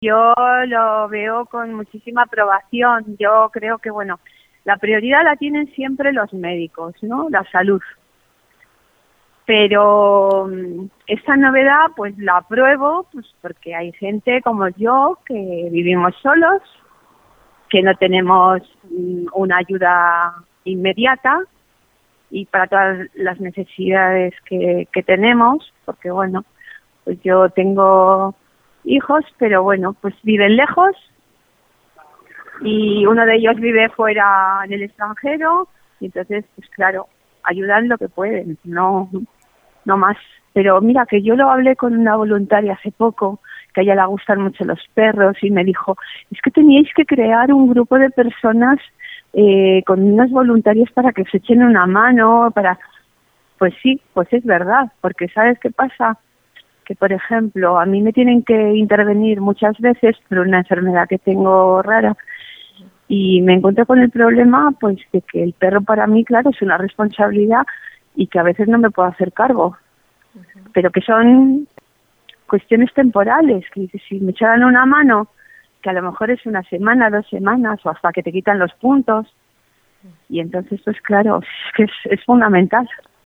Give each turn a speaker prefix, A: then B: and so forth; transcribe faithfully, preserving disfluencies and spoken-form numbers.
A: Yo lo veo con muchísima aprobación. Yo creo que, bueno, la prioridad la tienen siempre los médicos, ¿no? La salud. Pero mm, esta novedad, pues la apruebo, pues porque hay gente como yo que vivimos solos, que no tenemos mm, una ayuda inmediata y para todas las necesidades que, que tenemos, porque bueno, pues yo tengo hijos, pero bueno, pues viven lejos y uno de ellos vive fuera en el extranjero y entonces, pues claro, ayudan lo que pueden, no, no más. Pero mira que yo lo hablé con una voluntaria hace poco, que a ella le gustan mucho los perros y me dijo, es que teníais que crear un grupo de personas eh, con unos voluntarios para que se echen una mano, para... Pues sí, pues es verdad, porque ¿sabes qué pasa? Que, por ejemplo, a mí me tienen que intervenir muchas veces por una enfermedad que tengo rara y me encuentro con el problema, pues, de que el perro para mí, claro, es una responsabilidad y que a veces no me puedo hacer cargo, pero que son cuestiones temporales, que dices, si me echaran una mano, que a lo mejor es una semana, dos semanas o hasta que te quitan los puntos y entonces, pues claro, es que es, es fundamental.